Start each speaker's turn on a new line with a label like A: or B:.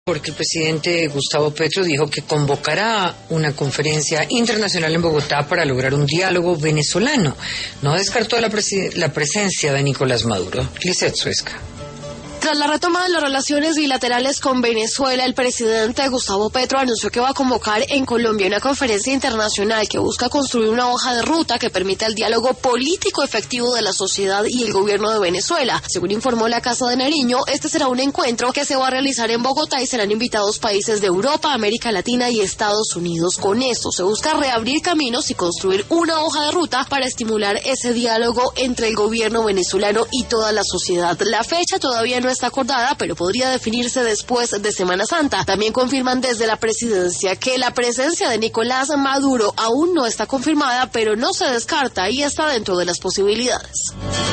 A: Porque el presidente Gustavo Petro dijo que convocará una conferencia internacional en Bogotá para lograr un diálogo venezolano. No descartó la presencia de Nicolás Maduro. Lizeth Suesca.
B: Tras la retoma de las relaciones bilaterales con Venezuela, el presidente Gustavo Petro anunció que va a convocar en Colombia una conferencia internacional que busca construir una hoja de ruta que permita el diálogo político efectivo de la sociedad y el gobierno de Venezuela. Según informó la Casa de Nariño, este será un encuentro que se va a realizar en Bogotá y serán invitados países de Europa, América Latina y Estados Unidos. Con esto se busca reabrir caminos y construir una hoja de ruta para estimular ese diálogo entre el gobierno venezolano y toda la sociedad. La fecha todavía no está acordada, pero podría definirse después de Semana Santa. También confirman desde la presidencia que la presencia de Nicolás Maduro aún no está confirmada, pero no se descarta y está dentro de las posibilidades.